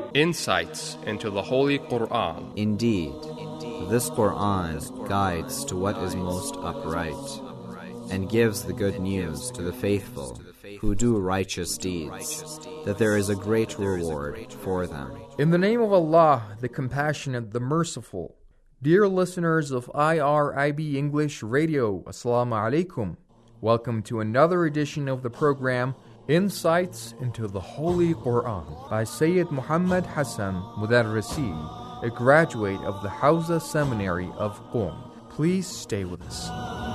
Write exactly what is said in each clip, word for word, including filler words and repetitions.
Insights into the Holy Quran. Indeed, this Quran guides to what is most upright, and gives the good news to the faithful who do righteous deeds, that there is a great reward for them. In the name of Allah, the Compassionate, the Merciful. Dear listeners of I R I B English Radio, Assalamu alaikum. Welcome to another edition of the program, Insights into the Holy Quran, by Sayyid Muhammad Hassan Mudarrisi, a graduate of the Hawza Seminary of Qom. Please stay with us.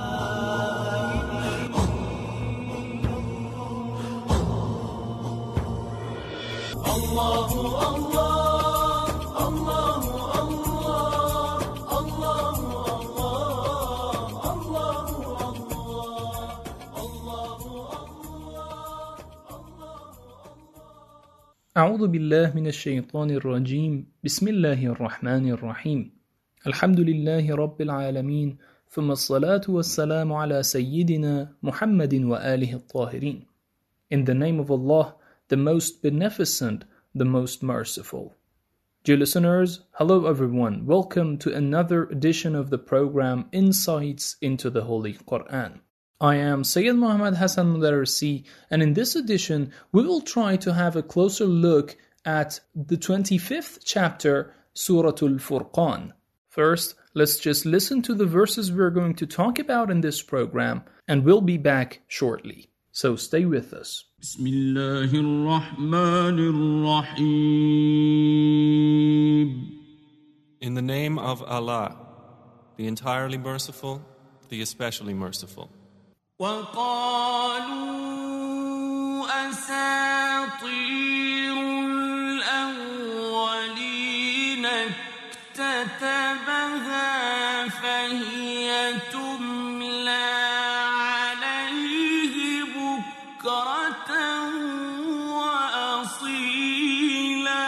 Allahu Allah, Allahu Allah, Allahu Allah, Allahu Allah, Allahu Allah. أعوذ بالله من الشيطان الرجيم. بسم الله الرحمن الرحيم. الحمد لله رب العالمين. ثم الصلاة والسلام على سيدنا محمد وآله الطاهرين. In the name of Allah, the most beneficent, the most merciful. Dear listeners, hello everyone. Welcome to another edition of the program Insights into the Holy Quran. I am Sayyid Muhammad Hassan Mudarrisi, and in this edition we will try to have a closer look at the twenty-fifth chapter, Surah Al-Furqan. First, let's just listen to the verses we're going to talk about in this program, and we'll be back shortly. So stay with us. Bismillahirrahmanirrahim. In the name of Allah, the entirely merciful, the especially merciful. وَقَالُوا أَسَاطِيرُ الْأَوَّلِينَ اكْتَتَبَهَا فَهِيَ تُمْلَى عَلَيْهِ بُكْرَةً وَأَصِيلًا.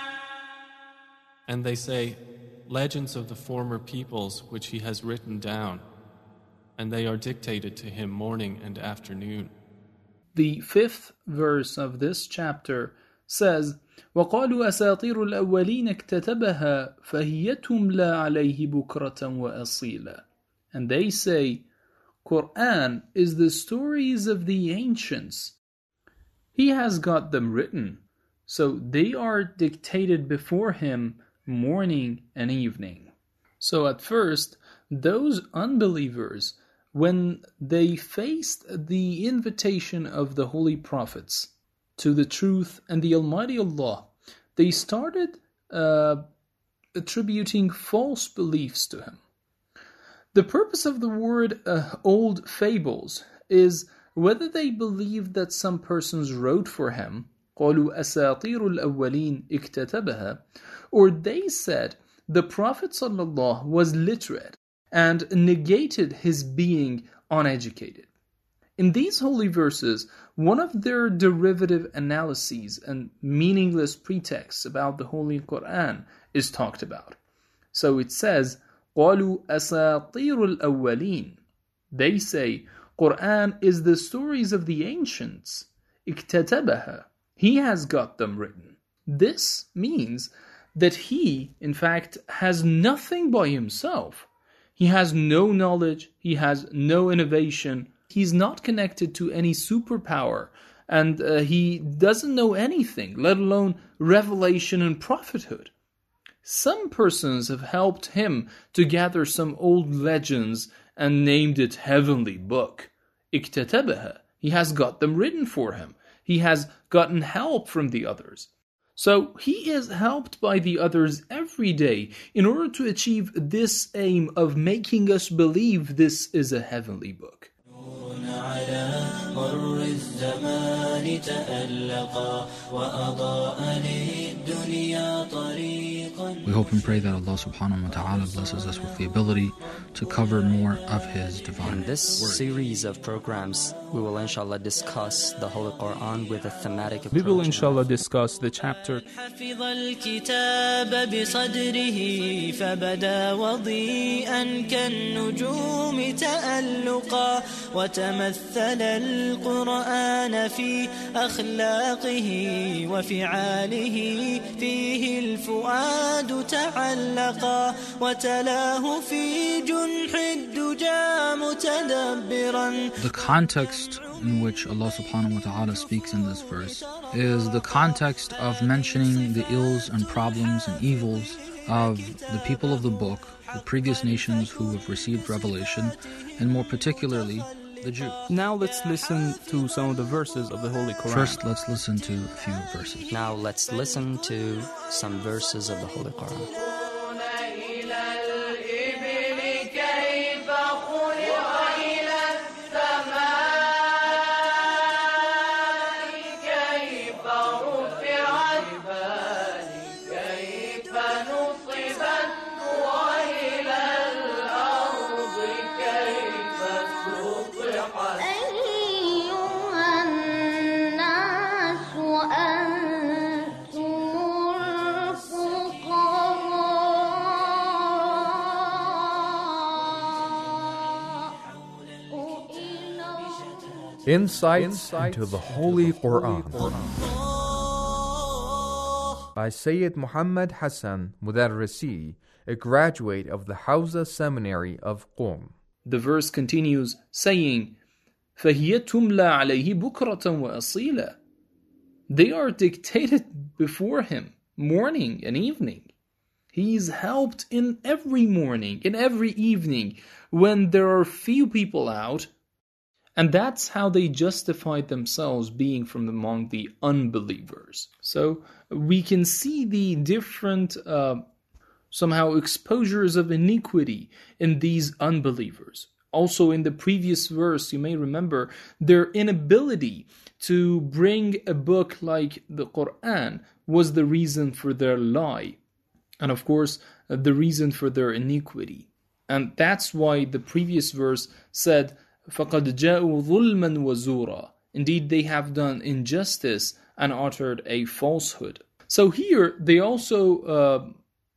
And they say, legends of the former peoples which he has written down, and they are dictated to him morning and afternoon. The fifth verse of this chapter says, وَقَالُوا أَسَاطِيرُ الْأَوَّلِينَ اكْتَتَبَهَا فَهِيَ تُمْلَى عَلَيْهِ بُكْرَةً وَأَصِيلًا. And they say, Quran is the stories of the ancients. He has got them written, so they are dictated before him morning and evening. So at first, those unbelievers, when they faced the invitation of the holy prophets to the truth and the Almighty Allah, they started uh, attributing false beliefs to him. The purpose of the word uh, old fables is whether they believed that some persons wrote for him, قَالُوا أَسَاطِيرُ الْأَوَّلِينَ اكْتَتَبَهَا, or they said the Prophet ﷺ was literate and negated his being uneducated. In these holy verses, one of their derivative analyses and meaningless pretexts about the Holy Quran is talked about. So it says, قَالُوا أَسَاطِيرُ الْأَوَّلِينَ. They say, Quran is the stories of the ancients. اكتتبها. He has got them written. This means that he, in fact, has nothing by himself. He has no knowledge, he has no innovation, he's not connected to any superpower, and uh, he doesn't know anything, let alone revelation and prophethood. Some persons have helped him to gather some old legends and named it Heavenly Book. اكتتبها. He has got them written for him. He has gotten help from the others. So he is helped by the others every day in order to achieve this aim of making us believe this is a heavenly book. We hope and pray that Allah subhanahu wa ta'ala blesses us with the ability to cover more of His divine In this word. series of programs, we will inshallah discuss the Holy Quran with a thematic approach. We will inshallah discuss the chapter. حفظ الكتاب بصدره فبدا وضيئا كالنجوم تألقا وتمثل القرآن في أخلاقه وفعاله فيه الفؤاد تعلقا وتلاه في جنح الدجى متدبرا. The context in which Allah subhanahu wa ta'ala speaks in this verse is the context of mentioning the ills and problems and evils of the people of the book, the previous nations who have received revelation, and more particularly the Jews. Now let's listen to some of the verses of the Holy Quran. First, let's listen to a few verses. Now let's listen to some verses of the Holy Quran. Insights into the Holy Quran by Sayyid Muhammad Hassan Mudarrisi, a graduate of the Hawza Seminary of Qom. The verse continues saying, فَهِيَ تُمْلَى عَلَيْهِ بُكْرَةً وَأَصِيلًا. They are dictated before him morning and evening. He is helped in every morning, in every evening, when there are few people out. And that's how they justified themselves being from among the unbelievers. So we can see the different uh, somehow exposures of iniquity in these unbelievers. Also in the previous verse, you may remember, their inability to bring a book like the Quran was the reason for their lie. And of course, uh, the reason for their iniquity. And that's why the previous verse said, فَقَدْ جَاءُوا ظُلْمًا وَزُورًا. Indeed, they have done injustice and uttered a falsehood. So here, they also uh,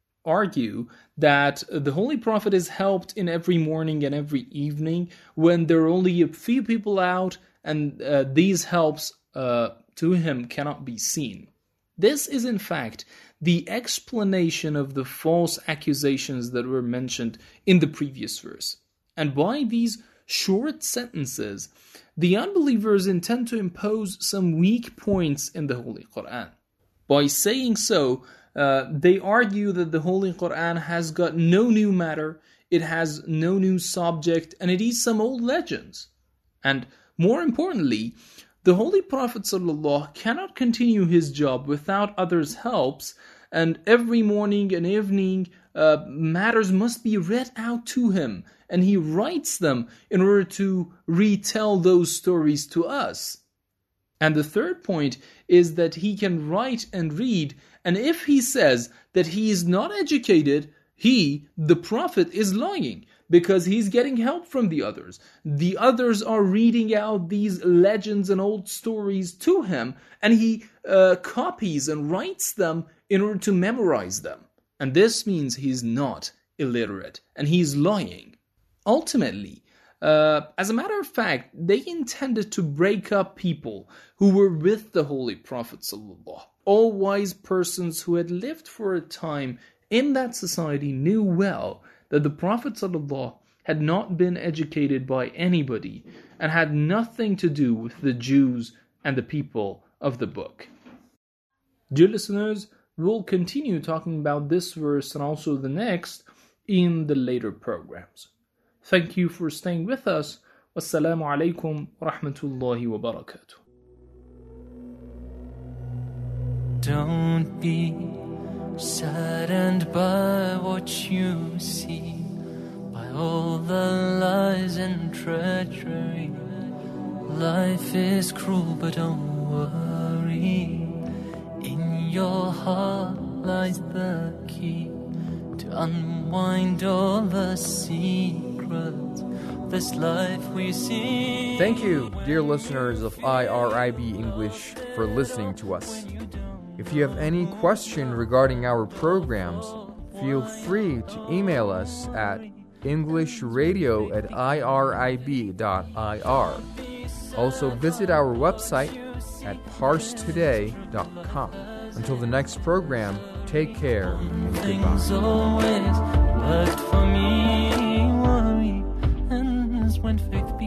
argue that the Holy Prophet is helped in every morning and every evening when there are only a few people out, and uh, these helps uh, to him cannot be seen. This is in fact the explanation of the false accusations that were mentioned in the previous verse. And by these short sentences, the unbelievers intend to impose some weak points in the Holy Quran. By saying so, uh, they argue that the Holy Quran has got no new matter, it has no new subject, and it is some old legends. And more importantly, the Holy Prophet ﷺ cannot continue his job without others' helps, and every morning and evening uh, matters must be read out to him, and he writes them in order to retell those stories to us. And the third point is that he can write and read, and if he says that he is not educated, he, the Prophet, is lying, because he's getting help from the others. The others are reading out these legends and old stories to him, and he uh, copies and writes them in order to memorize them. And this means he's not illiterate, and he's lying. Ultimately, uh, as a matter of fact, they intended to break up people who were with the Holy Prophet ﷺ. All wise persons who had lived for a time in that society knew well that the Prophet ﷺ had not been educated by anybody and had nothing to do with the Jews and the people of the book. Dear listeners, we'll continue talking about this verse and also the next in the later programs. Thank you for staying with us. Wassalamu alaikum wa rahmatullahi wa barakatuh. Don't be saddened by what you see, by all the lies and treachery. Life is cruel, but don't worry. In your heart lies the key to unwind all the secrets of this life we see. Thank you, dear listeners of I R I B English, for listening to us. If you have any question regarding our programs, feel free to email us at englishradio at irib dot ir. Also visit our website at parse today dot com. Until the next program, take care and Things goodbye. always worked for me. Worry ends when faith